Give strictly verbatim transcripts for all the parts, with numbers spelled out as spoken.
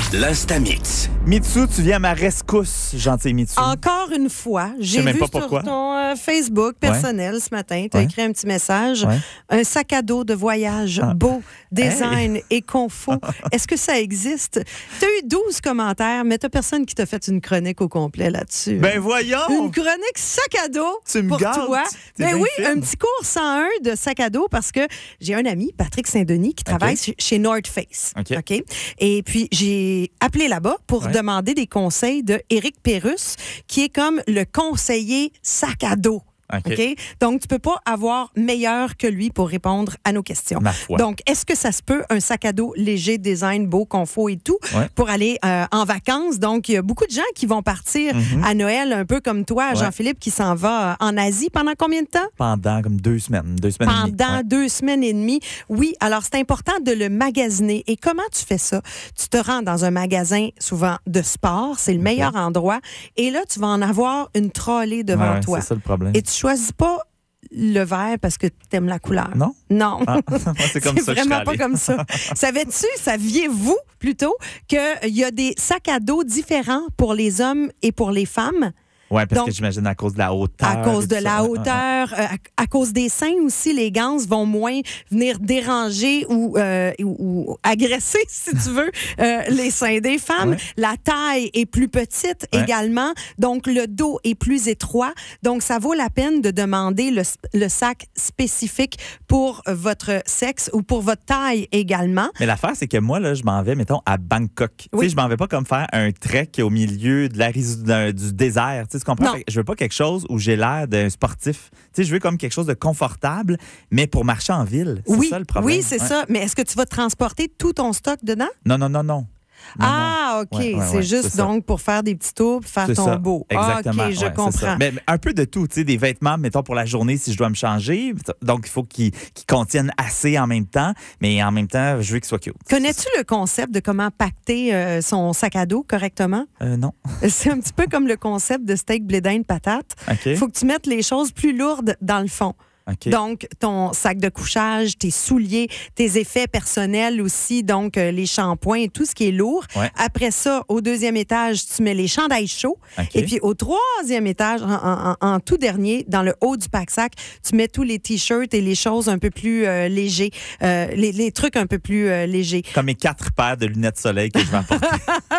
L'Instamix. Mitsu, tu viens à ma rescousse, gentil Mitsu. Encore une fois, j'ai même vu pas sur pourquoi. ton euh, Facebook personnel ouais. ce matin, tu as ouais. écrit un petit message, ouais. un sac à dos de voyage ah. beau, design hey. et confort. Est-ce que ça existe? Tu as eu douze commentaires, mais tu n'as personne qui t'a fait une chronique au complet là-dessus. Ben voyons! Une chronique sac à dos tu me pour gâtes. toi. T'es Ben oui, fine. un petit cours cent un de sac à dos parce que j'ai un ami, Patrick Saint-Denis, qui travaille okay. chez North Face. Okay. OK? Et puis, j'ai appelé là-bas pour ouais. demander des conseils de Éric Pérusse, qui est comme le conseiller sac à dos. Okay. Okay? Donc, tu peux pas avoir meilleur que lui pour répondre à nos questions. Ma foi. Donc, est-ce que ça se peut, un sac à dos léger, design, beau, confort et tout, ouais. pour aller euh, en vacances? Donc, il y a beaucoup de gens qui vont partir mm-hmm. à Noël, un peu comme toi, ouais. Jean-Philippe, qui s'en va euh, en Asie pendant combien de temps? Pendant comme deux semaines. Deux semaines Pendant et demie. Ouais. deux semaines et demie. Oui, alors c'est important de le magasiner. Et comment tu fais ça? Tu te rends dans un magasin, souvent de sport, c'est le meilleur okay. endroit. Et là, tu vas en avoir une trolley devant ouais, toi. C'est ça le problème. Et tu choisis pas le vert parce que tu aimes la couleur. Non? Non. Ah, c'est comme c'est ça vraiment que pas comme ça. Savais-tu, saviez-vous plutôt, qu'il y a des sacs à dos différents pour les hommes et pour les femmes? Oui, parce Donc, que j'imagine à cause de la hauteur. À cause de ça. la hauteur, euh, à, à cause des seins aussi, les ganses vont moins venir déranger ou, euh, ou, ou agresser, si tu veux, euh, les seins des femmes. Ouais. La taille est plus petite ouais. également, donc le dos est plus étroit. Donc, ça vaut la peine de demander le, le sac spécifique pour votre sexe ou pour votre taille également. Mais l'affaire, c'est que moi, là, je m'en vais, mettons, à Bangkok. Oui. Tu sais, je m'en vais pas comme faire un trek au milieu de l'Arizona, du désert. Tu comprends? Non. Je veux pas quelque chose où j'ai l'air d'un sportif. Tu sais, je veux comme quelque chose de confortable, mais pour marcher en ville. C'est oui, ça le problème. Oui, c'est ouais. ça. Mais est-ce que tu vas transporter tout ton stock dedans? Non, non, non, non. Non, ah, OK. Ouais, ouais, c'est ouais, juste c'est donc pour faire des petits tours pour faire c'est ton ça. beau. Exactement. Ah, OK, je ouais, comprends. Mais un peu de tout, tu sais, des vêtements, mettons, pour la journée, si je dois me changer. Donc, il faut qu'ils, qu'ils contiennent assez en même temps, mais en même temps, je veux qu'ils soient cute. Connais-tu le concept de comment pacter euh, son sac à dos correctement? Euh, non. C'est un petit peu comme le concept de steak, blé d'Inde, patate. Il okay. faut que tu mettes les choses plus lourdes dans le fond. Okay. Donc, ton sac de couchage, tes souliers, tes effets personnels aussi, donc euh, les shampoings et tout ce qui est lourd. Ouais. Après ça, au deuxième étage, tu mets les chandails chauds. Okay. Et puis, au troisième étage, en, en, en tout dernier, dans le haut du pack-sac, tu mets tous les t-shirts et les choses un peu plus euh, légers, euh, les, les trucs un peu plus euh, légers. Comme mes quatre paires de lunettes soleil que je vais apporter.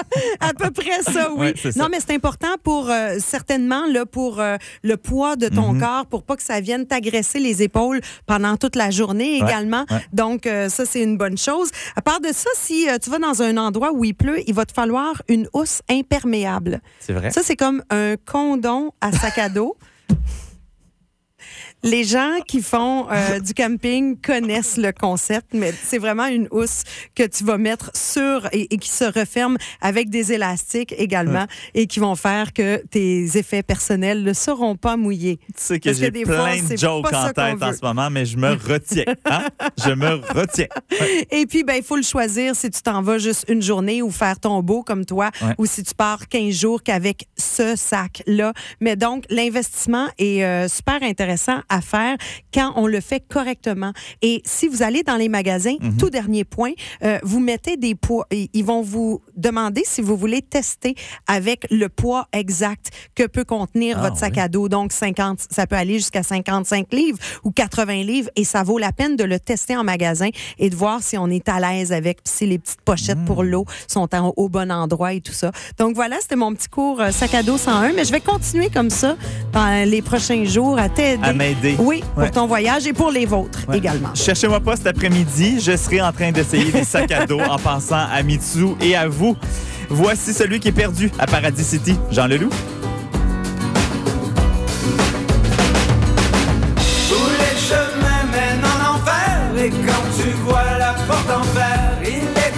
À peu près ça, oui. Ouais, c'est ça. Non, mais c'est important pour, euh, certainement, là, pour euh, le poids de ton mm-hmm. corps, pour pas que ça vienne t'agresser les épaules pendant toute la journée ouais, également. Ouais. Donc, euh, ça, c'est une bonne chose. À part de ça, si euh, tu vas dans un endroit où il pleut, il va te falloir une housse imperméable. C'est vrai? Ça, c'est comme un condom à sac à dos. Les gens qui font euh, du camping connaissent le concept, mais c'est vraiment une housse que tu vas mettre sur et, et qui se referme avec des élastiques également ouais. et qui vont faire que tes effets personnels ne seront pas mouillés. Tu sais que Parce j'ai que plein fois, de jokes en tête en ce moment, mais je me retiens. Hein? Je me retiens. Ouais. Et puis, ben, il faut le choisir si tu t'en vas juste une journée ou faire ton beau comme toi ouais. ou si tu pars quinze jours qu'avec ce sac-là. Mais donc, l'investissement est euh, super intéressant à faire quand on le fait correctement. Et si vous allez dans les magasins, mm-hmm. tout dernier point, euh, vous mettez des poids. Ils vont vous demander si vous voulez tester avec le poids exact que peut contenir ah, votre sac oui. à dos. Donc, cinquante, ça peut aller jusqu'à cinquante-cinq livres ou quatre-vingts livres et ça vaut la peine de le tester en magasin et de voir si on est à l'aise avec, si les petites pochettes mm. pour l'eau sont en, au bon endroit et tout ça. Donc, voilà, c'était mon petit cours euh, sac à dos cent un, mais je vais continuer comme ça dans les prochains jours à t'aider. À m'aider. Oui, pour ouais. ton voyage et pour les vôtres ouais. également. Cherchez-moi pas cet après-midi. Je serai en train d'essayer des sacs à dos en pensant à Mitsu et à vous. Voici celui qui est perdu à Paradis City, Jean Leloup.